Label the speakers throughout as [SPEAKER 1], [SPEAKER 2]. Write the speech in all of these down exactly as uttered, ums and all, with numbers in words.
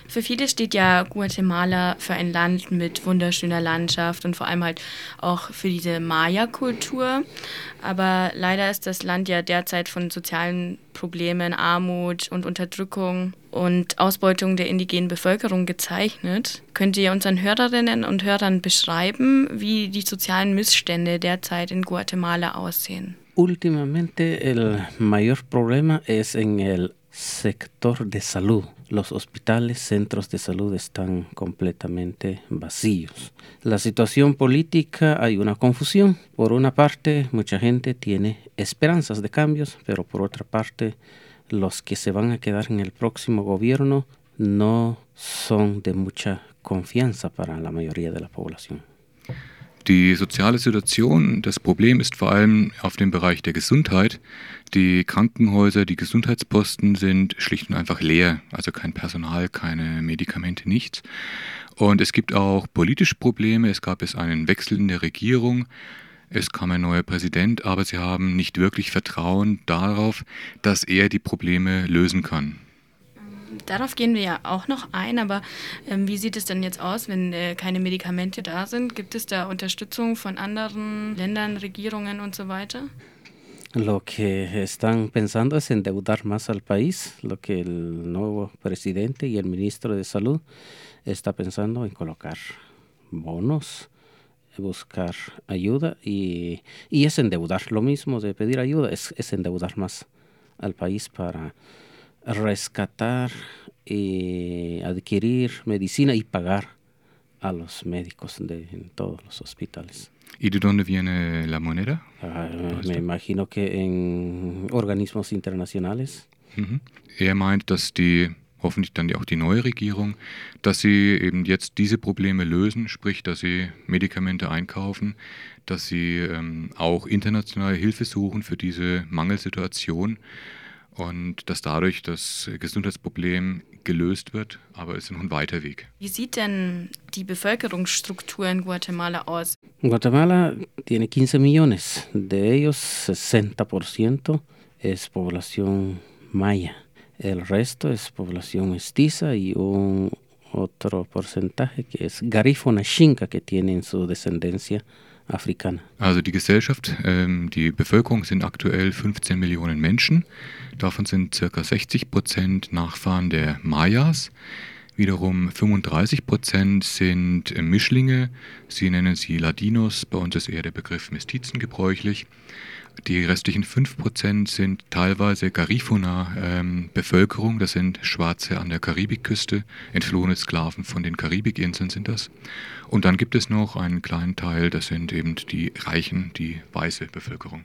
[SPEAKER 1] Für viele steht ja Guatemala für ein Land mit wunderschöner Landschaft und vor allem halt auch für diese Maya-Kultur. Aber leider ist das Land ja derzeit von sozialen Problemen, Armut und Unterdrückung und Ausbeutung der indigenen Bevölkerung gezeichnet. Könnt ihr unseren Hörerinnen und Hörern beschreiben, wie die sozialen Missstände derzeit in Guatemala aussehen?
[SPEAKER 2] Últimamente el mayor problema es en el sector de salud. Los hospitales, centros de salud están completamente vacíos. La situación política, hay una confusión. Por una parte, mucha gente tiene esperanzas de cambios, pero por otra parte, los que se van a quedar en el próximo gobierno no son de mucha confianza para la mayoría de la población.
[SPEAKER 3] Die soziale Situation, das Problem ist vor allem auf dem Bereich der Gesundheit. Die Krankenhäuser, die Gesundheitsposten sind schlicht und einfach leer, also kein Personal, keine Medikamente, nichts. Und es gibt auch politische Probleme. Es gab jetzt einen Wechsel in der Regierung. Es kam ein neuer Präsident, aber sie haben nicht wirklich Vertrauen darauf, dass er die Probleme lösen kann.
[SPEAKER 1] Darauf gehen wir ja auch noch ein, aber ähm, wie sieht es denn jetzt aus, wenn äh, keine Medikamente da sind? Gibt es da Unterstützung von anderen Ländern, Regierungen und so weiter?
[SPEAKER 2] Lo que están pensando es endeudar más al país, lo que el nuevo presidente y el ministro de Salud está pensando en colocar bonos, buscar ayuda y, y es endeudar. Lo mismo de pedir ayuda, es, es endeudar más al país para rescatar y adquirir medicina y pagar a los médicos de en todos los hospitales.
[SPEAKER 3] ¿Y de dónde viene la moneda?
[SPEAKER 2] Uh, me imagino que en organismos internacionales.
[SPEAKER 3] Mhm. Er meint, dass die, hoffentlich dann auch die neue Regierung, dass sie eben jetzt diese Probleme lösen, sprich, dass sie Medikamente einkaufen, dass sie ähm, auch internationale Hilfe suchen für diese Mangelsituation. Und dass dadurch das Gesundheitsproblem gelöst wird, aber es ist noch ein weiter Weg.
[SPEAKER 1] Wie sieht denn die Bevölkerungsstruktur in Guatemala aus?
[SPEAKER 2] Guatemala tiene quince millones, de ellos sesenta por ciento es población maya, el resto es población mestiza y un otro porcentaje que es garífuna xinca que tienen su descendencia africana.
[SPEAKER 3] Also die Gesellschaft, ähm, die Bevölkerung sind aktuell fünfzehn Millionen Menschen. Davon sind ca. sechzig Prozent Nachfahren der Mayas. Wiederum fünfunddreißig Prozent sind äh, Mischlinge. Sie nennen sie Ladinos. Bei uns ist eher der Begriff Mestizen gebräuchlich. Die restlichen fünf Prozent sind teilweise Garifuna-Bevölkerung. Ähm, das sind Schwarze an der Karibikküste, entflohene Sklaven von den Karibikinseln sind das. Und dann gibt es noch einen kleinen Teil, das sind eben die Reichen, die weiße Bevölkerung.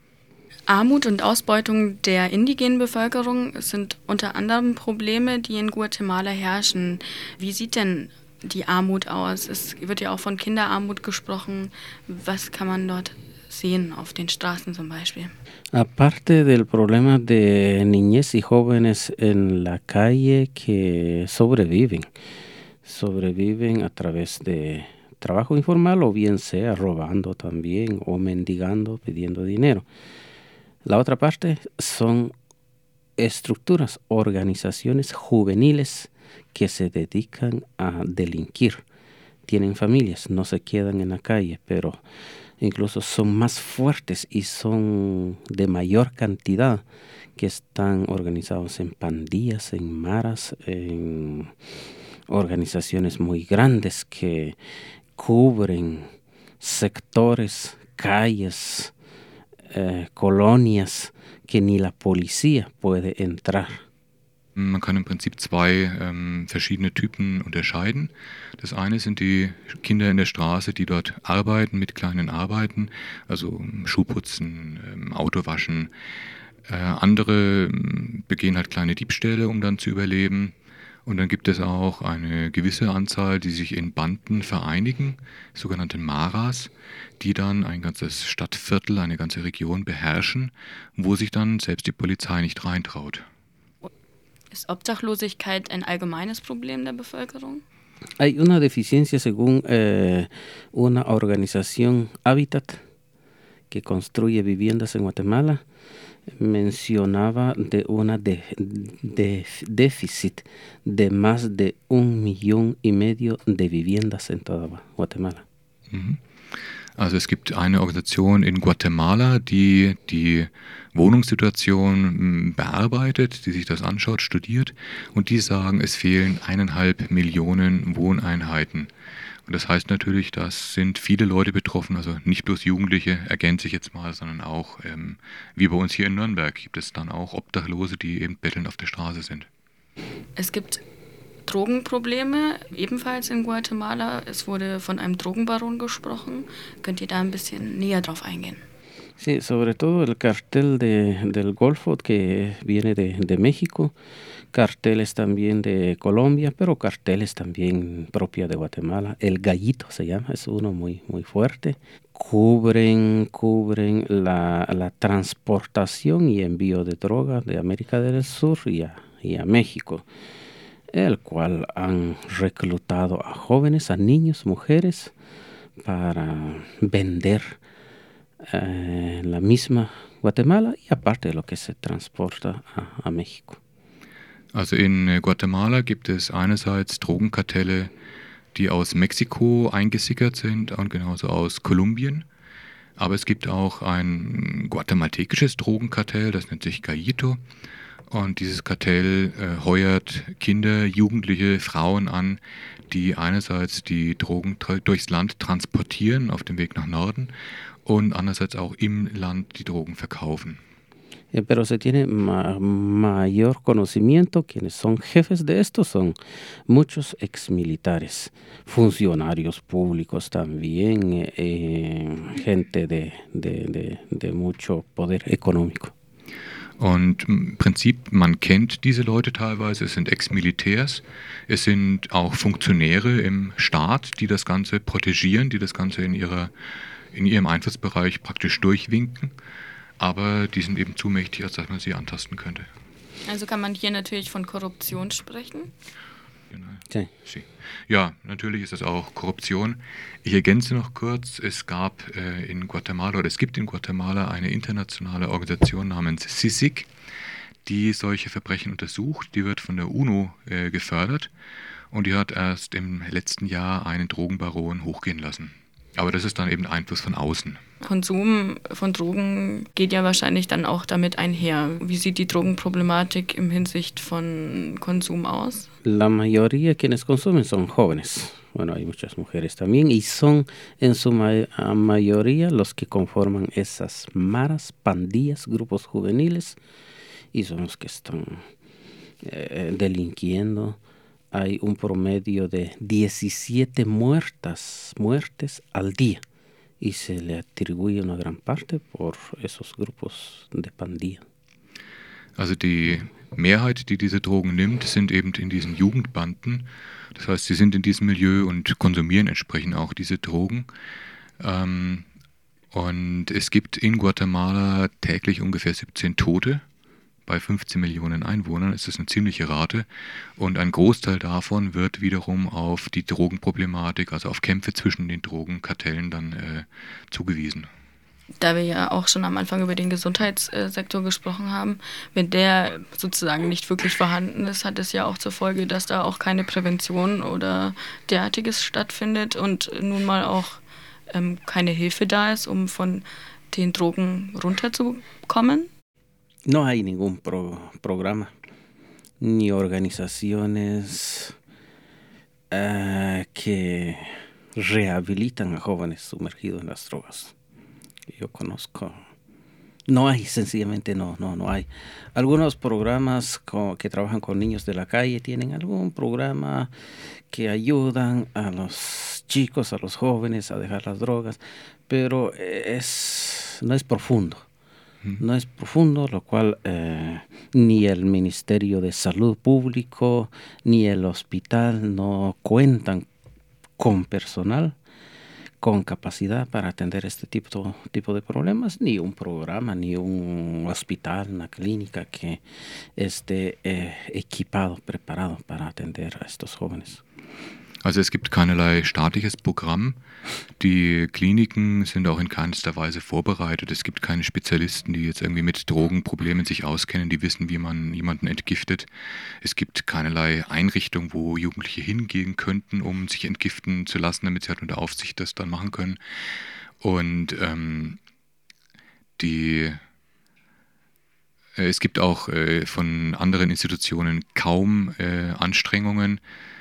[SPEAKER 1] Armut und Ausbeutung der indigenen Bevölkerung sind unter anderem Probleme, die in Guatemala herrschen. Wie sieht denn die Armut aus? Es wird ja auch von Kinderarmut gesprochen. Was kann man dort sehen auf den Straßen zum Beispiel?
[SPEAKER 2] Aparte del problema de niñez y jóvenes en la calle que sobreviven, sobreviven a través de trabajo informal o bien sea robando también o mendigando, pidiendo dinero. La otra parte son estructuras, organizaciones juveniles que se dedican a delinquir. Tienen familias, no se quedan en la calle, pero incluso son más fuertes y son de mayor cantidad, que están organizados en pandillas, en maras, en organizaciones muy grandes que cubren sectores, calles, eh, colonias que ni la policía puede entrar.
[SPEAKER 3] Man kann im Prinzip zwei ähm, verschiedene Typen unterscheiden. Das eine sind die Kinder in der Straße, die dort arbeiten mit kleinen Arbeiten, also Schuhputzen, ähm, Autowaschen. Äh, andere ähm, begehen halt kleine Diebstähle, um dann zu überleben. Und dann gibt es auch eine gewisse Anzahl, die sich in Banden vereinigen, sogenannte Maras, die dann ein ganzes Stadtviertel, eine ganze Region beherrschen, wo sich dann selbst die Polizei nicht reintraut.
[SPEAKER 1] Ist Obdachlosigkeit ein allgemeines Problem der Bevölkerung?
[SPEAKER 2] Hay una deficiencia según eh, una organización Hábitat que construye viviendas en Guatemala. mencionaba de una de, de, déficit de más de un millón y medio de viviendas en toda Guatemala.
[SPEAKER 3] Mhm. Also es gibt eine Organisation in Guatemala, die die Wohnungssituation bearbeitet, die sich das anschaut, studiert, und die sagen, es fehlen eineinhalb Millionen Wohneinheiten. Und das heißt natürlich, das sind viele Leute betroffen, also nicht bloß Jugendliche, ergänze ich jetzt mal, sondern auch, ähm, wie bei uns hier in Nürnberg, gibt es dann auch Obdachlose, die eben bettelnd auf der Straße sind.
[SPEAKER 1] Es gibt Drogenprobleme, ebenfalls in Guatemala. Es wurde von einem Drogenbaron gesprochen. Könnt ihr da ein bisschen näher drauf eingehen?
[SPEAKER 2] Sí, sobre todo el cartel de, del Golfo que viene de, de México, carteles también de Colombia, pero carteles también propia de Guatemala. El Gallito se llama, es uno muy, muy fuerte. Cubren, cubren la, la transportación y envío de droga de América del Sur y a, y a México, el cual han reclutado a jóvenes, a niños, mujeres, para vender eh, la misma Guatemala y aparte de lo que se transporta a, a México.
[SPEAKER 3] Also in Guatemala gibt es einerseits Drogenkartelle, die aus Mexiko eingesickert sind und genauso aus Kolumbien. Aber es gibt auch ein guatemaltekisches Drogenkartell, das nennt sich Gallito. Und dieses Kartell äh, heuert Kinder, Jugendliche, Frauen an, die einerseits die Drogen tra- durchs Land transportieren auf dem Weg nach Norden und andererseits auch im Land die Drogen verkaufen.
[SPEAKER 2] Eh, pero se tiene ma- mayor conocimiento, quienes son jefes de esto son muchos exmilitares, funcionarios públicos también, eh, eh, gente de, de, de, de mucho poder económico.
[SPEAKER 3] Und im Prinzip, man kennt diese Leute teilweise, es sind Ex-Militärs, es sind auch Funktionäre im Staat, die das Ganze protegieren, die das Ganze in, ihrer, in ihrem Einflussbereich praktisch durchwinken, aber die sind eben zu mächtig, als dass man sie antasten könnte.
[SPEAKER 1] Also kann man hier natürlich von Korruption sprechen?
[SPEAKER 3] Genau.
[SPEAKER 2] Sí.
[SPEAKER 3] Sí. Ja, natürlich ist das auch Korruption. Ich ergänze noch kurz, es gab äh, in Guatemala oder es gibt in Guatemala eine internationale Organisation namens C I C I C, die solche Verbrechen untersucht. Die wird von der UNO äh, gefördert und die hat erst im letzten Jahr einen Drogenbaron hochgehen lassen. Aber das ist dann eben Einfluss von außen.
[SPEAKER 1] Konsum von Drogen geht ja wahrscheinlich dann auch damit einher. Wie sieht die Drogenproblematik im Hinsicht von Konsum aus?
[SPEAKER 2] La mayoría quienes consumen son jóvenes. Bueno, hay muchas mujeres también y son en su ma- mayoría los que conforman esas maras, pandillas, grupos juveniles y son los que están eh, delinquiendo. Hay un promedio de diecisiete muertas, muertes al día y se le atribuye una gran parte por esos grupos de pandilla.
[SPEAKER 3] Also die Mehrheit, die diese Drogen nimmt, sind eben in diesen Jugendbanden. Das heißt, sie sind in diesem Milieu und konsumieren entsprechend auch diese Drogen. Ähm, und es gibt in Guatemala täglich ungefähr siebzehn Tote. Bei fünfzehn Millionen Einwohnern ist das eine ziemliche Rate. Und ein Großteil davon wird wiederum auf die Drogenproblematik, also auf Kämpfe zwischen den Drogenkartellen dann äh, zugewiesen.
[SPEAKER 1] Da wir ja auch schon am Anfang über den Gesundheitssektor gesprochen haben, wenn der sozusagen nicht wirklich vorhanden ist, hat es ja auch zur Folge, dass da auch keine Prävention oder derartiges stattfindet und nun mal auch ähm, keine Hilfe da ist, um von den Drogen runterzukommen.
[SPEAKER 2] No hay ningún pro- programa ni organizaciones eh, que rehabilitan a jóvenes sumergidos en las drogas. Yo conozco. No hay, sencillamente no, no, no hay. Algunos programas co- que trabajan con niños de la calle tienen algún programa que ayudan a los chicos, a los jóvenes a dejar las drogas, pero es, no es profundo. No es profundo, lo cual eh, ni el Ministerio de Salud Público ni el hospital no cuentan con personal, con capacidad para atender este tipo, tipo de problemas, ni un programa, ni un hospital, una clínica que esté eh, equipado, preparado para atender a estos jóvenes.
[SPEAKER 3] Also es gibt keinerlei staatliches Programm. Die Kliniken sind auch in keinster Weise vorbereitet. Es gibt keine Spezialisten, die jetzt irgendwie mit Drogenproblemen sich auskennen, die wissen, wie man jemanden entgiftet. Es gibt keinerlei Einrichtung, wo Jugendliche hingehen könnten, um sich entgiften zu lassen, damit sie halt unter Aufsicht das dann machen können. Und ähm, die äh, es gibt auch äh, von anderen Institutionen kaum äh, Anstrengungen.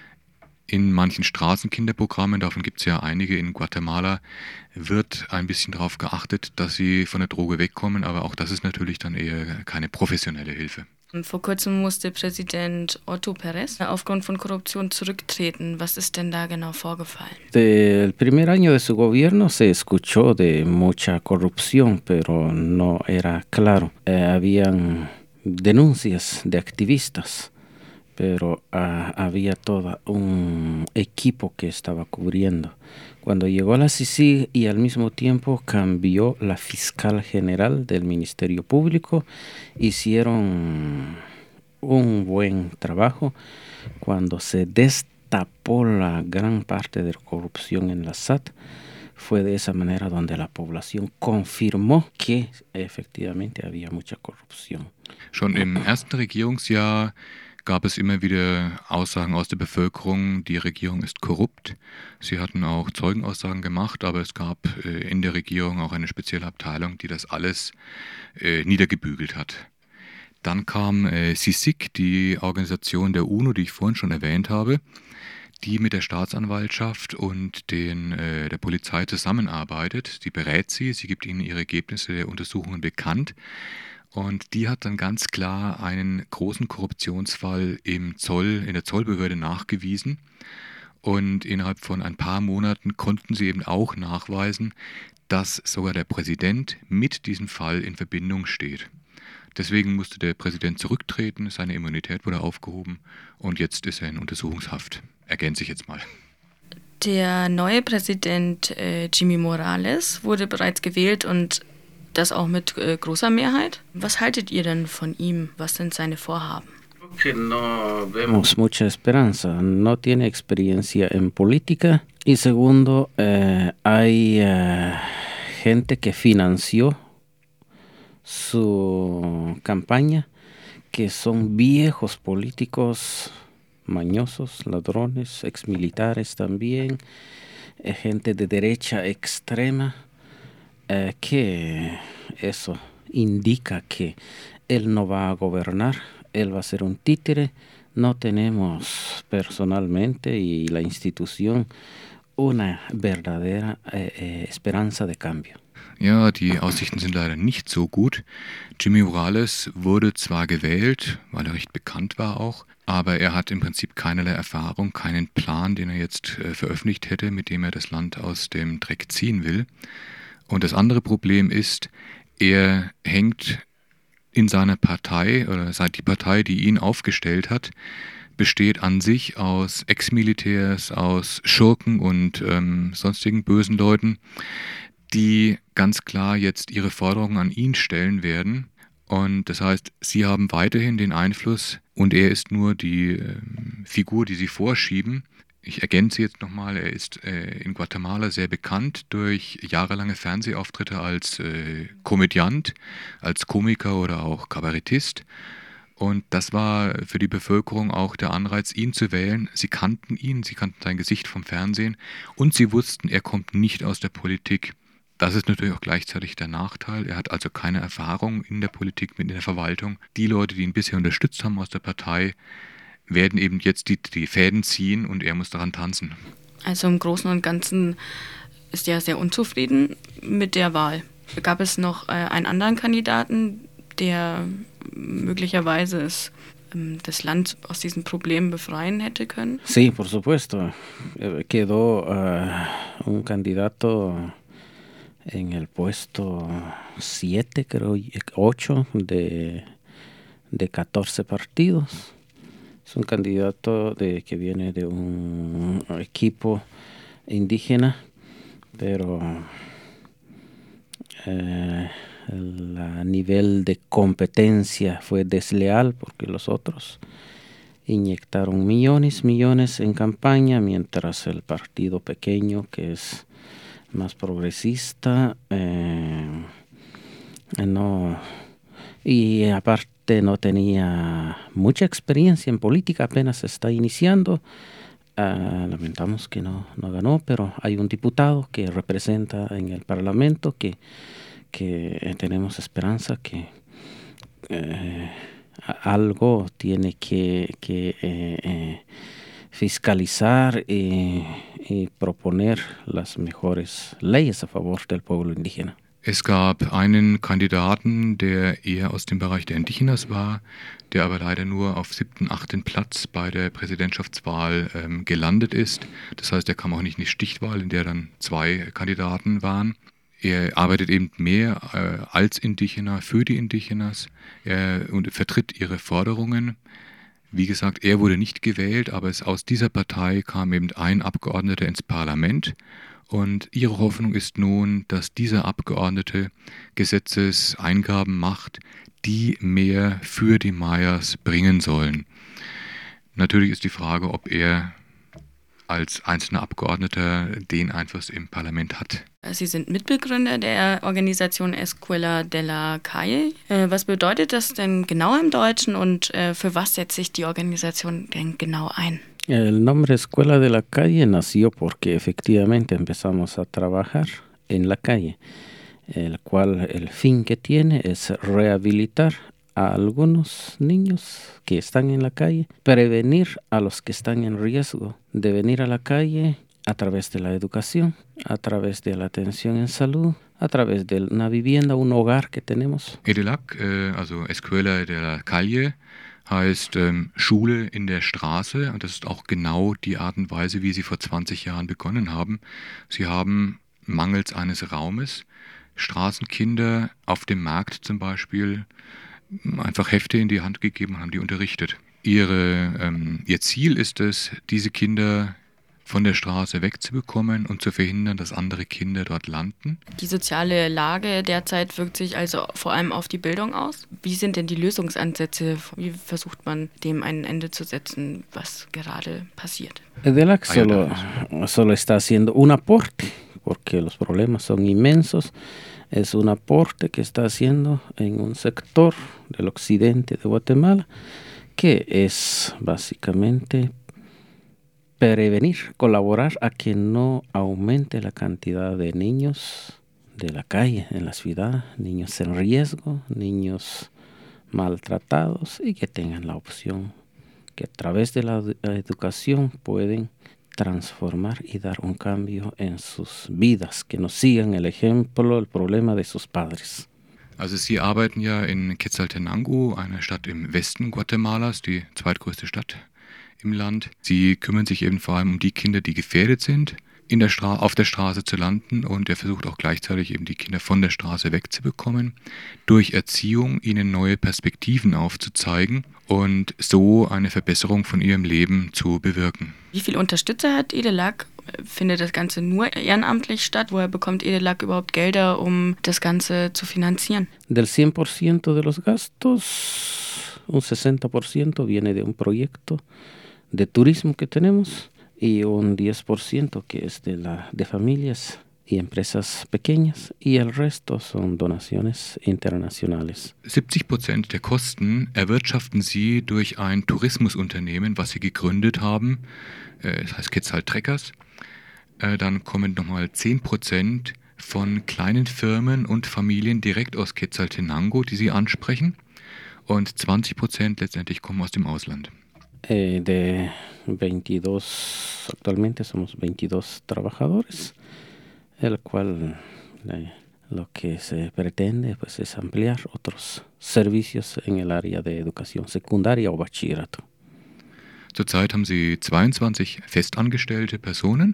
[SPEAKER 3] In manchen Straßenkinderprogrammen, davon gibt es ja einige in Guatemala, wird ein bisschen darauf geachtet, dass sie von der Droge wegkommen, aber auch das ist natürlich dann eher keine professionelle Hilfe.
[SPEAKER 1] Vor kurzem musste Präsident Otto Pérez aufgrund von Korruption zurücktreten. Was ist denn da genau vorgefallen?
[SPEAKER 2] Del primer año de su gobierno se escuchó de mucha corrupción, pero no era claro. Eh, habían denuncias de activistas, pero uh, había todo un equipo que estaba cubriendo. Cuando llegó a la C I C I G y al mismo tiempo cambió la fiscal general del Ministerio Público, hicieron un buen trabajo. Cuando se destapó la gran parte de la corrupción en la S A T, fue de esa manera donde la población confirmó que efectivamente había mucha corrupción.
[SPEAKER 3] Schon im ersten Regierungsjahr gab es immer wieder Aussagen aus der Bevölkerung, die Regierung ist korrupt. Sie hatten auch Zeugenaussagen gemacht, aber es gab äh, in der Regierung auch eine spezielle Abteilung, die das alles äh, niedergebügelt hat. Dann kam äh, C I C I G, die Organisation der UNO, die ich vorhin schon erwähnt habe, die mit der Staatsanwaltschaft und den, äh, der Polizei zusammenarbeitet. Sie berät sie, sie gibt ihnen ihre Ergebnisse der Untersuchungen bekannt. Und die hat dann ganz klar einen großen Korruptionsfall im Zoll, in der Zollbehörde nachgewiesen. Und innerhalb von ein paar Monaten konnten sie eben auch nachweisen, dass sogar der Präsident mit diesem Fall in Verbindung steht. Deswegen musste der Präsident zurücktreten, seine Immunität wurde aufgehoben und jetzt ist er in Untersuchungshaft. Ergänze ich jetzt mal.
[SPEAKER 1] Der neue Präsident äh, Jimmy Morales wurde bereits gewählt und das auch mit äh, großer Mehrheit. Was haltet ihr denn von ihm? Was sind seine Vorhaben?
[SPEAKER 2] Que no vemos mucha esperanza. No tiene experiencia en política. Y segundo, eh, hay eh, gente que financió su campaña, que son viejos políticos mañosos, ladrones, exmilitares también, eh, gente de derecha extrema. Eh, que eso indica que él no va a gobernar, él va a ser un títere. No tenemos personalmente y la institución una verdadera eh, eh, esperanza de cambio.
[SPEAKER 3] Ja, die Aussichten sind leider nicht so gut. Jimmy Morales wurde zwar gewählt, weil er recht bekannt war auch, aber er hat im Prinzip keinerlei Erfahrung, keinen Plan, den er jetzt äh, veröffentlicht hätte, mit dem er das Land aus dem Dreck ziehen will. Und das andere Problem ist, er hängt in seiner Partei, oder seit die Partei, die ihn aufgestellt hat, besteht an sich aus Ex-Militärs, aus Schurken und ähm, sonstigen bösen Leuten, die ganz klar jetzt ihre Forderungen an ihn stellen werden. Und das heißt, sie haben weiterhin den Einfluss und er ist nur die äh, Figur, die sie vorschieben. Ich ergänze jetzt nochmal, er ist äh, in Guatemala sehr bekannt durch jahrelange Fernsehauftritte als äh, Komödiant, als Komiker oder auch Kabarettist. Und das war für die Bevölkerung auch der Anreiz, ihn zu wählen. Sie kannten ihn, sie kannten sein Gesicht vom Fernsehen und sie wussten, er kommt nicht aus der Politik. Das ist natürlich auch gleichzeitig der Nachteil. Er hat also keine Erfahrung in der Politik, mit in der Verwaltung. Die Leute, die ihn bisher unterstützt haben aus der Partei, werden eben jetzt die, die Fäden ziehen und er muss daran tanzen.
[SPEAKER 1] Also im Großen und Ganzen ist er sehr unzufrieden mit der Wahl. Gab es noch äh, einen anderen Kandidaten, der möglicherweise es, ähm, das Land aus diesen Problemen befreien hätte können?
[SPEAKER 2] Sí, por supuesto. Quedó uh, un candidato en el puesto siete, creo, ocho de, de catorce partidos. Es un candidato de, que viene de un equipo indígena, pero eh, el nivel de competencia fue desleal porque los otros inyectaron millones, millones en campaña, mientras el partido pequeño, que es más progresista, eh, no, y aparte no tenía mucha experiencia en política, apenas está iniciando. Uh, lamentamos que no, no ganó, pero hay un diputado que representa en el Parlamento que, que eh, tenemos esperanza que eh, algo tiene que, que eh, eh, fiscalizar y, y proponer las mejores leyes a favor del pueblo indígena.
[SPEAKER 3] Es gab einen Kandidaten, der eher aus dem Bereich der Indigenas war, der aber leider nur auf siebten, achten Platz bei der Präsidentschaftswahl ähm, gelandet ist. Das heißt, er kam auch nicht in die Stichwahl, in der dann zwei Kandidaten waren. Er arbeitet eben mehr äh, als Indigener für die Indigenas er, und vertritt ihre Forderungen. Wie gesagt, er wurde nicht gewählt, aber es, aus dieser Partei kam eben ein Abgeordneter ins Parlament. Und ihre Hoffnung ist nun, dass dieser Abgeordnete Gesetzeseingaben macht, die mehr für die Mayas bringen sollen. Natürlich ist die Frage, ob er als einzelner Abgeordneter den Einfluss im Parlament hat.
[SPEAKER 1] Sie sind Mitbegründer der Organisation Escuela de la Calle. Was bedeutet das denn genau im Deutschen und für was setzt sich die Organisation denn genau ein?
[SPEAKER 2] El nombre Escuela de la Calle nació porque efectivamente empezamos a trabajar en la calle, el cual el fin que tiene es rehabilitar a algunos niños que están en la calle, prevenir a los que están en riesgo de venir a la calle a través de la educación, a través de la atención en salud, a través de una vivienda, un hogar que tenemos.
[SPEAKER 3] E D L A C, äh, also Escuela de la Calle, heißt ähm, Schule in der Straße, und das ist auch genau die Art und Weise, wie sie vor zwanzig Jahren begonnen haben. Sie haben mangels eines Raumes Straßenkinder auf dem Markt zum Beispiel einfach Hefte in die Hand gegeben und haben die unterrichtet. Ihre, ähm, ihr Ziel ist es, diese Kinder von der Straße wegzubekommen und zu verhindern, dass andere Kinder dort landen.
[SPEAKER 1] Die soziale Lage derzeit wirkt sich also vor allem auf die Bildung aus. Wie sind denn die Lösungsansätze? Wie versucht man, dem ein Ende zu setzen, was gerade passiert?
[SPEAKER 2] E D L A C solo, solo está haciendo un aporte, porque los problemas son inmensos. Es un aporte que está haciendo en un sector del occidente de Guatemala, que es básicamente prevenir, colaborar a que no aumente la cantidad de niños de la calle en la ciudad, niños en riesgo, niños maltratados, y que tengan la opción que a través de la educación pueden transformar y dar un cambio en sus vidas, que nos sigan el ejemplo, el problema de sus padres.
[SPEAKER 3] Also Sie arbeiten ja in Quetzaltenango, einer Stadt im Westen Guatemalas, die zweitgrößte Stadt im Land. Sie kümmern sich eben vor allem um die Kinder, die gefährdet sind, in der Stra- auf der Straße zu landen, und er versucht auch gleichzeitig eben die Kinder von der Straße wegzubekommen, durch Erziehung ihnen neue Perspektiven aufzuzeigen und so eine Verbesserung von ihrem Leben zu bewirken.
[SPEAKER 1] Wie viele Unterstützer hat E D L A C? Findet das Ganze nur ehrenamtlich statt? Woher bekommt E D L A C überhaupt Gelder, um das Ganze zu finanzieren?
[SPEAKER 2] Del cien por ciento de los gastos, un sesenta por ciento viene de un proyecto de turismo que tenemos y un diez por ciento que es de, la, de familias y empresas pequeñas, y el resto son donaciones internacionales.
[SPEAKER 3] siebzig Prozent der Kosten erwirtschaften sie durch ein Tourismusunternehmen, was sie gegründet haben, das heißt Quetzal Trekkers. Dann kommen nochmal zehn Prozent von kleinen Firmen und Familien direkt aus Quetzaltenango, die sie ansprechen, und zwanzig Prozent letztendlich kommen aus dem Ausland.
[SPEAKER 2] Eh, de veintidós, actualmente somos veintidós trabajadores, el cual eh, lo que se pretende pues es ampliar otros servicios en el área de educación secundaria o bachillerato.
[SPEAKER 3] Zurzeit haben sie zweiundzwanzig festangestellte Personen,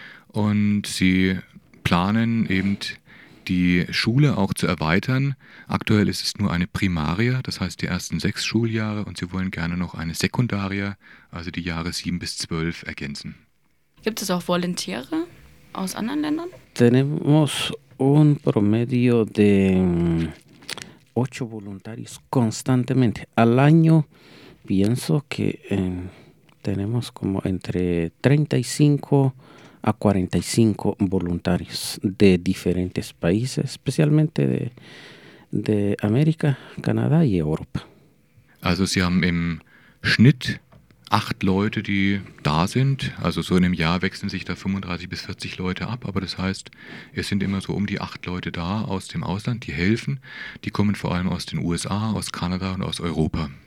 [SPEAKER 3] und sie planen eben die Schule auch zu erweitern. Aktuell ist es nur eine Primaria, das heißt die ersten sechs Schuljahre, und sie wollen gerne noch eine Sekundaria, also die Jahre sieben bis zwölf, ergänzen.
[SPEAKER 1] Gibt es auch Volontäre aus anderen Ländern?
[SPEAKER 2] Tenemos un promedio de ocho voluntarios constantemente. Al año pienso que eh, tenemos como entre treinta y cinco a cuarenta y cinco voluntarios de diferentes países, especialmente de, de América, Canadá y Europa.
[SPEAKER 3] Also Sie haben im Schnitt acht Leute, die da sind. Also so in einem Jahr wechseln sich da fünfunddreißig bis vierzig Leute ab. Aber das heißt, es sind immer so um die acht Leute da aus dem Ausland, die helfen. Die kommen vor allem aus den U S A, aus Kanada und aus Europa.